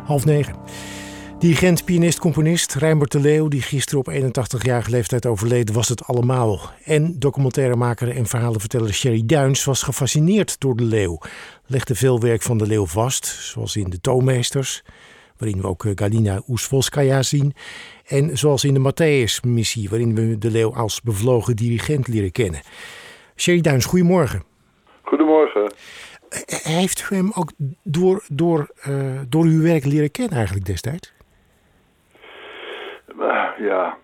8:30. Dirigent, pianist, componist Rijnbert de Leeuw, die gisteren op 81-jarige leeftijd overleden, was het allemaal. En documentairemaker en verhalenverteller Sherry Duins was gefascineerd door de Leeuw. Legde veel werk van de Leeuw vast, zoals in De Toonmeesters, waarin we ook Galina Oesvolskaja zien. En zoals in de Matthäus-missie, waarin we de Leeuw als bevlogen dirigent leren kennen. Sherry Duins, goedemorgen. Goedemorgen. Heeft u hem ook door uw werk leren kennen eigenlijk destijds? Ja,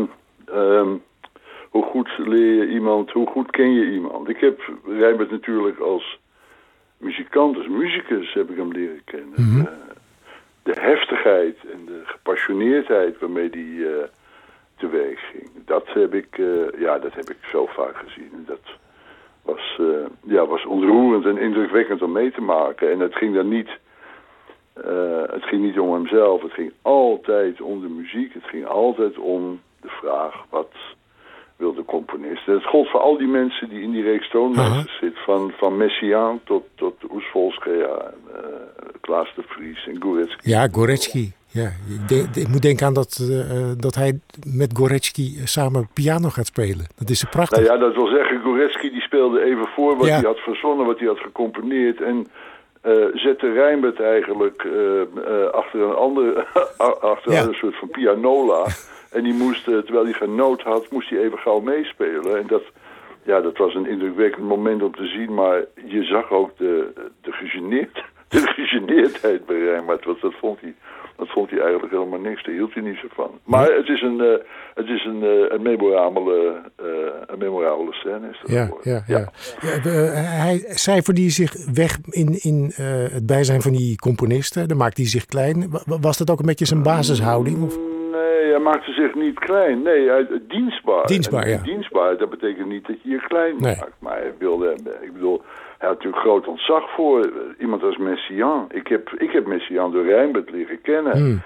hoe goed leer je iemand, hoe goed ken je iemand? Ik heb Rijnbert natuurlijk als muzikant, als muzikus heb ik hem leren kennen. Mm-hmm. De heftigheid en de gepassioneerdheid waarmee die teweeg ging. Dat heb ik zo vaak gezien. Dat was ontroerend en indrukwekkend om mee te maken. En het ging dan niet... het ging niet om hemzelf, het ging altijd om de muziek. Het ging altijd om de vraag, wat wil de componist? En het gold voor al die mensen die in die reeks Toonmeesters zitten. Van Messiaen tot Oesvolskaja, Klaas de Vries en Gorecki. Ja, Gorecki. Ja. Ik moet denken aan dat hij met Gorecki samen piano gaat spelen. Dat is prachtig. Nou ja, dat wil zeggen, Gorecki die speelde even voor wat hij had verzonnen, wat hij had gecomponeerd. En zette Rijnbert eigenlijk achter een soort van pianola. En die moest, terwijl hij geen noot had, moest hij even gauw meespelen. En dat was een indrukwekkend moment om te zien. Maar je zag ook de gegeneerdheid bij Rijnbert. Want dat vond hij eigenlijk helemaal niks. Daar hield hij niet zo van. Maar het is een memorabele scène. Is dat ja. Hij cijferde zich weg in het bijzijn van die componisten. Dan maakte hij zich klein. Was dat ook een beetje zijn basishouding? Of? Nee, hij maakte zich niet klein. Nee, dienstbaar. Dienstbaar, dat betekent niet dat je je klein maakt. Maar hij wilde, hij had natuurlijk groot ontzag voor iemand als Messiaen. Ik heb Messiaen door Rijnbert leren kennen.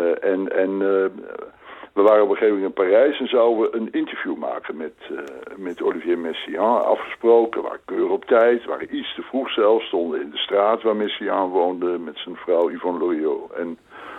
We waren op een gegeven moment in Parijs en zouden een interview maken met Olivier Messiaen. Afgesproken, waren keurig op tijd, waren iets te vroeg zelfs, stonden in de straat waar Messiaen woonde met zijn vrouw Yvonne Loriot. En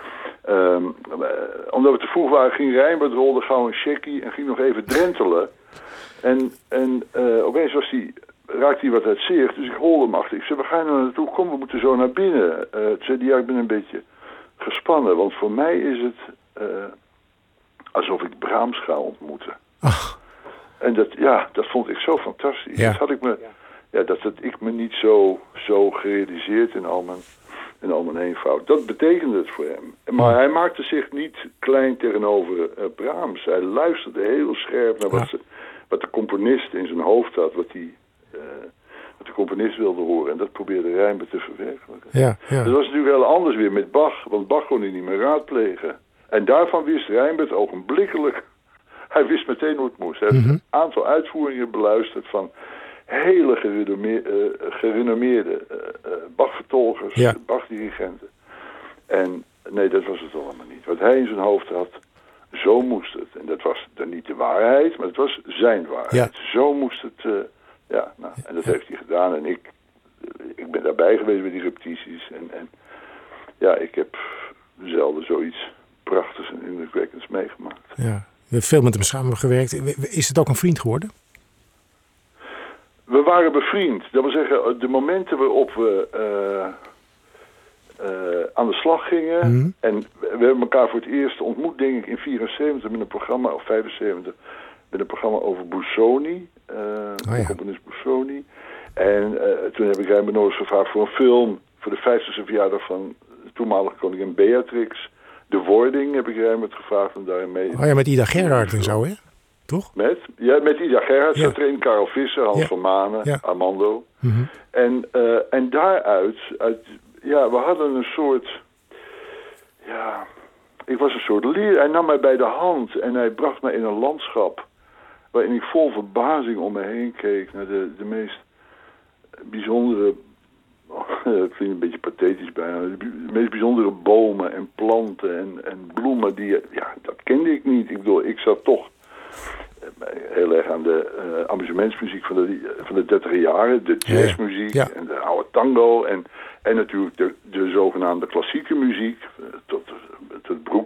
omdat we te vroeg waren, ging Rijnbert, rolde gauw een checkie en ging nog even drentelen. En opeens raakte hij wat uit zicht, dus ik holde hem achter. Ik zei, we gaan er naartoe, kom, we moeten zo naar binnen. Toen zei hij, ja, ik ben een beetje gespannen, want voor mij is het alsof ik Brahms ga ontmoeten. Ach. En dat vond ik zo fantastisch. Ja. Dat had ik me niet zo gerealiseerd in al mijn eenvoud. Dat betekende het voor hem. Maar hij maakte zich niet klein tegenover Brahms. Hij luisterde heel scherp naar wat de componist in zijn hoofd had, wat de componist wilde horen. En dat probeerde Rijnbert te verwerkelijken. Ja. Dat was natuurlijk heel anders weer met Bach, want Bach kon hij niet meer raadplegen. En daarvan wist Rijnbert ogenblikkelijk, hij wist meteen hoe het moest. Hij heeft een aantal uitvoeringen beluisterd van hele gerenommeerde Bach-vertolgers, Bach-dirigenten. En nee, dat was het allemaal niet. Wat hij in zijn hoofd had, zo moest het. En dat was dan niet de waarheid, maar het was zijn waarheid. Ja. Zo moest het, en dat heeft hij gedaan. En ik ben daarbij geweest bij die repetities. En ik heb zelden zoiets prachtigs en indrukwekkends meegemaakt. Ja, we hebben veel met hem samengewerkt. Is het ook een vriend geworden? We waren bevriend. Dat wil zeggen, de momenten waarop we aan de slag gingen. En we hebben elkaar voor het eerst ontmoet, denk ik, in 74 met een programma, of 75, met een programma over Busoni. De componist Busoni. En toen heb ik Rijnbert nog eens gevraagd voor een film, voor de 50e verjaardag van de toenmalige koningin Beatrix. De Wording heb ik Rijnbert gevraagd om daarin mee. Oh ja, met Ida Gerhard en zo, hè? Toch? Met Ida Gerhard zat erin, Karel Visser, Hans van Manen, Armando. Mm-hmm. En daaruit, we hadden een soort, ik was een soort leer. Hij nam mij bij de hand en hij bracht mij in een landschap waarin ik vol verbazing om me heen keek naar de meest bijzondere, het klinkt een beetje pathetisch bijna, de meest bijzondere bomen en planten en bloemen dat kende ik niet. Ik bedoel, ik zat toch heel erg aan de amusementsmuziek van de 30e jaren, de jazzmuziek en de oude tango en natuurlijk de zogenaamde klassieke muziek,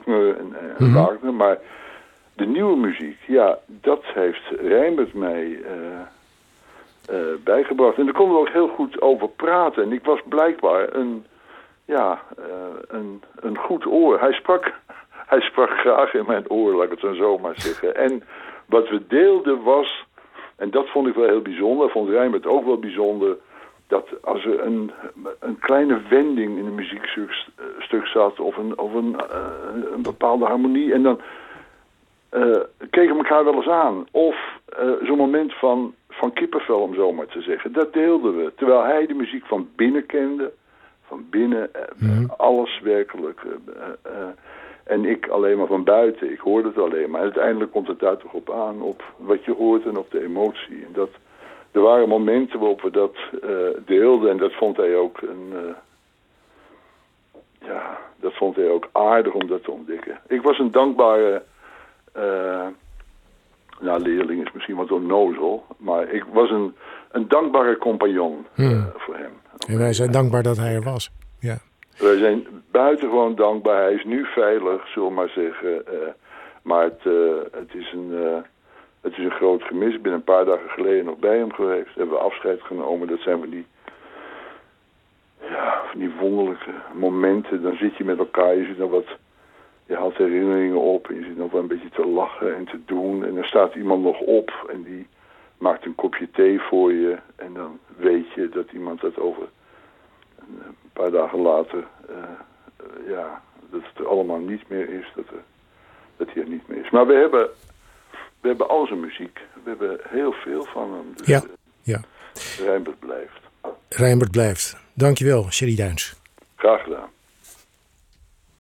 Bruckner en Wagner. Maar de nieuwe muziek, ja, dat heeft Rijnbert mij bijgebracht. En daar konden we ook heel goed over praten. En ik was blijkbaar een goed oor. Hij sprak graag in mijn oor, laat ik het zo maar zeggen. En wat we deelden was, en dat vond ik wel heel bijzonder, vond Rijnbert ook wel bijzonder, dat als er een kleine wending in een muziekstuk zat, of een bepaalde harmonie, en dan keken we elkaar wel eens aan. Of zo'n moment van kippenvel, om zo maar te zeggen. Dat deelden we. Terwijl hij de muziek van binnen kende. Van binnen, alles werkelijk. En ik alleen maar van buiten. Ik hoorde het alleen maar. Uiteindelijk komt het daar toch op aan. Op wat je hoort en op de emotie. En er waren momenten waarop we dat deelden. En dat vond hij ook dat vond hij ook aardig om dat te ontdekken. Ik was een dankbare leerling is misschien wat onnozel, maar ik was een dankbare compagnon voor hem. En wij zijn dankbaar dat hij er was. Ja. Wij zijn buitengewoon dankbaar. Hij is nu veilig, zullen we maar zeggen. Maar het is een groot gemis. Ik ben een paar dagen geleden nog bij hem geweest. Hebben we afscheid genomen. Dat zijn van die wonderlijke momenten. Dan zit je met elkaar, je haalt herinneringen op en je zit nog wel een beetje te lachen en te doen. En dan staat iemand nog op en die maakt een kopje thee voor je. En dan weet je dat iemand dat over een paar dagen later, dat het er allemaal niet meer is. Dat hij er niet meer is. Maar we hebben al zijn muziek. We hebben heel veel van hem. Dus Rijnbert blijft. Rijnbert blijft. Dankjewel, Sherry Duins. Graag gedaan.